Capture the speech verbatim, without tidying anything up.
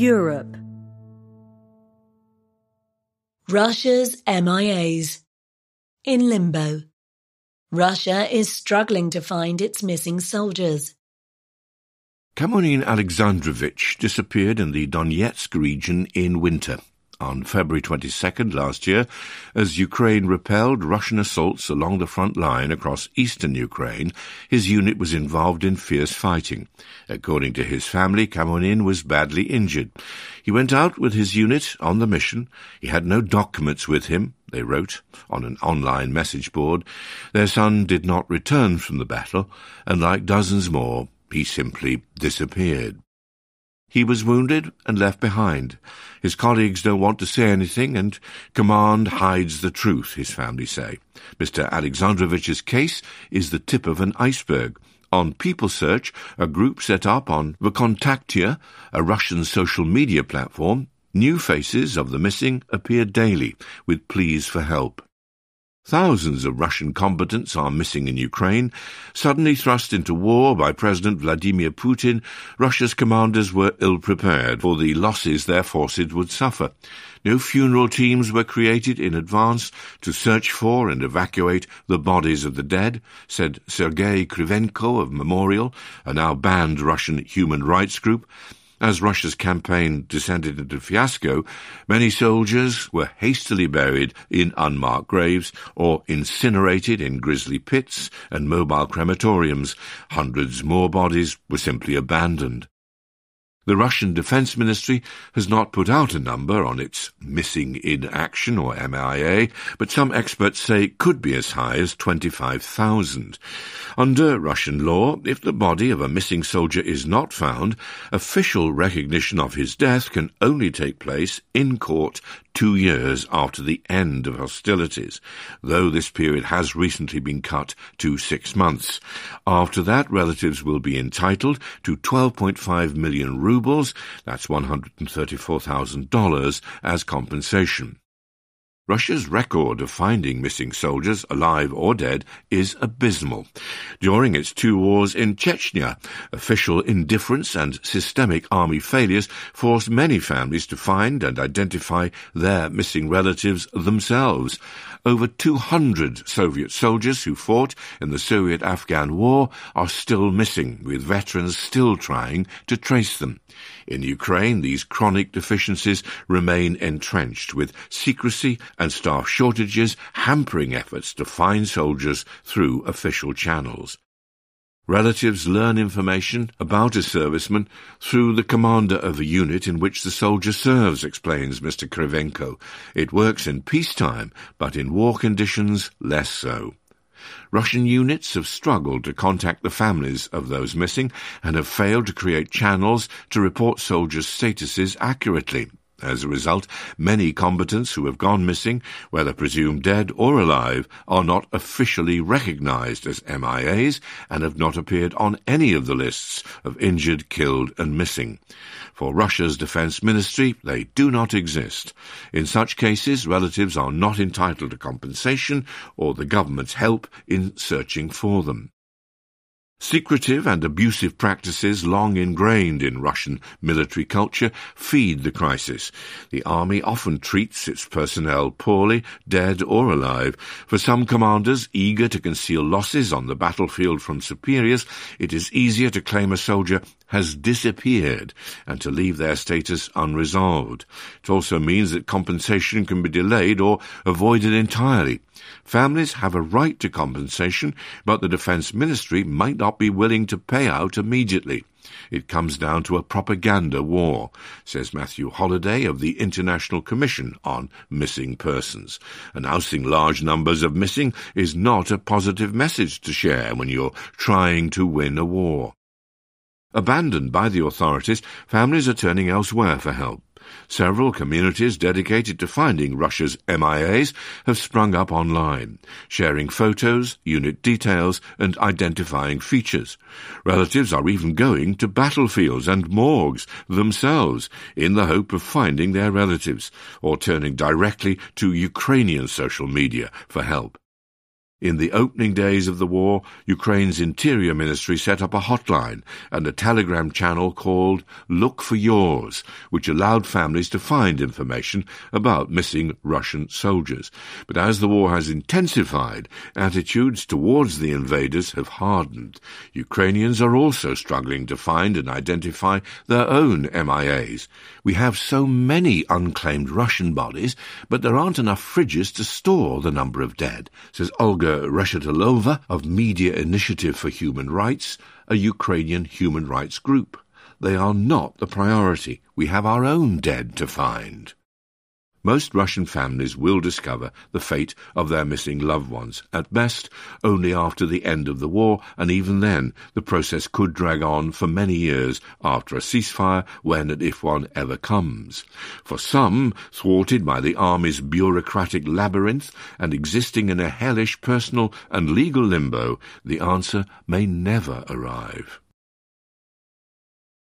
Europe. Russia's M I As. In limbo. Russia is struggling to find its missing soldiers. Kamunin Alexandrovich disappeared in the Donetsk region in winter. On February twenty-second last year, as Ukraine repelled Russian assaults along the front line across eastern Ukraine, his unit was involved in fierce fighting. According to his family, Kamunin was badly injured. He went out with his unit on the mission. He had no documents with him, they wrote on an online message board. Their son did not return from the battle, and like dozens more, he simply disappeared. He was wounded and left behind. His colleagues don't want to say anything, and command hides the truth, his family say. Mister Alexandrovich's case is the tip of an iceberg. On PeopleSearch, a group set up on Vkontakte, a Russian social media platform, new faces of the missing appear daily, with pleas for help. Thousands of Russian combatants are missing in Ukraine. Suddenly thrust into war by President Vladimir Putin, Russia's commanders were ill-prepared for the losses their forces would suffer. No funeral teams were created in advance to search for and evacuate the bodies of the dead, said Sergei Krivenko of Memorial, a now banned Russian human rights group. As Russia's campaign descended into fiasco, many soldiers were hastily buried in unmarked graves or incinerated in grisly pits and mobile crematoriums. Hundreds more bodies were simply abandoned. The Russian Defense Ministry has not put out a number on its missing in action, or M I A, but some experts say it could be as high as twenty-five thousand. Under Russian law, if the body of a missing soldier is not found, official recognition of his death can only take place in court two years after the end of hostilities, though this period has recently been cut to six months. After that, relatives will be entitled to twelve point five million rubles, that's one hundred thirty-four thousand dollars, as compensation. Russia's record of finding missing soldiers, alive or dead, is abysmal. During its two wars in Chechnya, official indifference and systemic army failures forced many families to find and identify their missing relatives themselves. Over two hundred Soviet soldiers who fought in the Soviet-Afghan War are still missing, with veterans still trying to trace them. In Ukraine, these chronic deficiencies remain entrenched, with secrecy and staff shortages hampering efforts to find soldiers through official channels. Relatives learn information about a serviceman through the commander of a unit in which the soldier serves, explains Mister Krivenko. It works in peacetime, but in war conditions, less so. Russian units have struggled to contact the families of those missing and have failed to create channels to report soldiers' statuses accurately. As a result, many combatants who have gone missing, whether presumed dead or alive, are not officially recognized as M I As and have not appeared on any of the lists of injured, killed and missing. For Russia's defense ministry, they do not exist. In such cases, relatives are not entitled to compensation or the government's help in searching for them. Secretive and abusive practices long ingrained in Russian military culture feed the crisis. The army often treats its personnel poorly, dead or alive. For some commanders eager to conceal losses on the battlefield from superiors, it is easier to claim a soldier has disappeared and to leave their status unresolved. It also means that compensation can be delayed or avoided entirely. Families have a right to compensation, but the Defense Ministry might not be willing to pay out immediately. It comes down to a propaganda war, says Matthew Holliday of the International Commission on Missing Persons. Announcing large numbers of missing is not a positive message to share when you're trying to win a war. Abandoned by the authorities, families are turning elsewhere for help. Several communities dedicated to finding Russia's M I As have sprung up online, sharing photos, unit details, and identifying features. Relatives are even going to battlefields and morgues themselves in the hope of finding their relatives, or turning directly to Ukrainian social media for help. In the opening days of the war, Ukraine's Interior Ministry set up a hotline and a telegram channel called Look for Yours, which allowed families to find information about missing Russian soldiers. But as the war has intensified, attitudes towards the invaders have hardened. Ukrainians are also struggling to find and identify their own M I As. We have so many unclaimed Russian bodies, but there aren't enough fridges to store the number of dead, says Olga Reshetilova of Media Initiative for Human Rights, a Ukrainian human rights group. They are not the priority. We have our own dead to find. Most Russian families will discover the fate of their missing loved ones, at best only after the end of the war, and even then the process could drag on for many years after a ceasefire, when and if one ever comes. For some, thwarted by the army's bureaucratic labyrinth and existing in a hellish personal and legal limbo, the answer may never arrive.